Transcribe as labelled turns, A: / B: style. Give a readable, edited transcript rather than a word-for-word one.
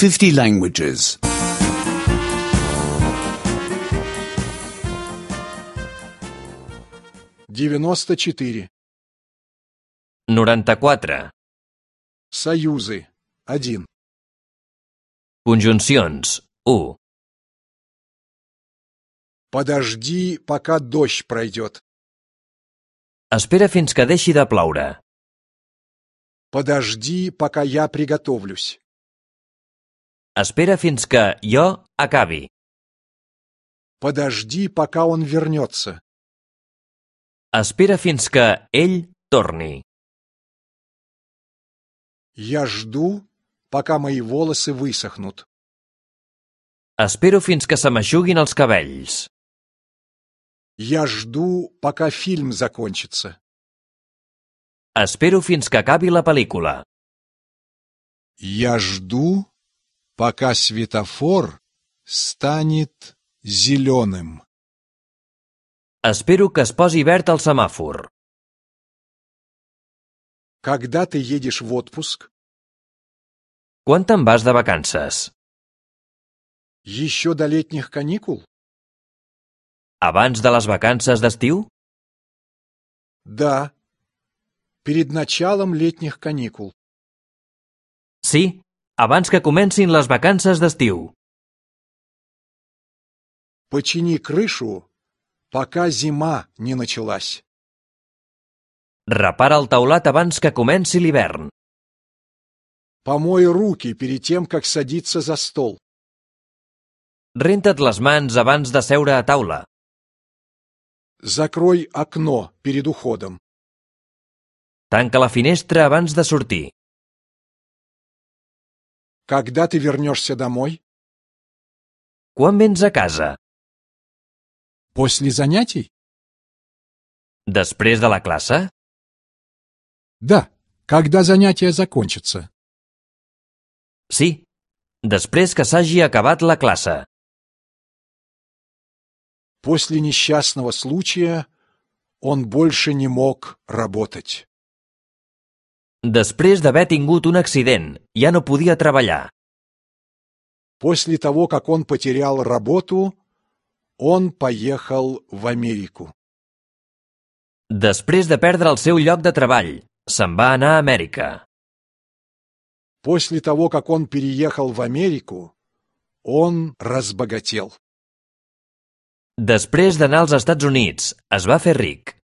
A: 50 languages.
B: 94.
C: 94.
B: Союзы. 1.
C: Conjuncions. 1.
B: Подожди, пока дождь пройдет.
C: Espera fins que deixi de ploure.
B: Подожди, пока я приготовлюсь.
C: Espera fins que jo acabi.
B: Подожди, пока он вернется.
C: Espera fins que ell torni.
B: Я жду, пока мои волосы высохнут.
C: Espero fins que se m'eixuguin els cabells.
B: Я жду, пока фильм закончится.
C: Espero fins que acabi la pel·lícula.
B: Я жду, пока светофор станет зеленым.
C: Espero que es posi verd el semàfor.
B: Когда ты едешь в отпуск?
C: Quan te'n vas de vacances?
B: Еще до летних каникул?
C: Abans de les vacances d'estiu?
B: Да. Перед началом летних каникул.
C: Sí, abans que comencin les vacances d'estiu.
B: Почини крышу, пока зима не началась.
C: Repara el teulat abans que comenci l'hivern.
B: Помой руки перед тем, как садиться за стол.
C: Renta't les mans abans de seure a taula.
B: Закрой окно перед уходом.
C: Tanca la finestra abans de sortir.
B: Когда ты вернешься домой?
C: Quan vens a casa?
B: После занятий?
C: Després de la classe?
B: Да. Когда занятия закончатся?
C: Sí, després que s'hagi acabat la classe.
B: После несчастного случая он больше не мог работать.
C: Després d'haver tingut un accident, ja no podia treballar.
B: После того, как он потерял работу, он поехал в Америку.
C: Després de perdre el seu lloc de treball, se'n va anar a Amèrica.
B: После того, как он переехал в Америку, он разбогател.
C: Després d'anar als Estats Units, es va fer ric.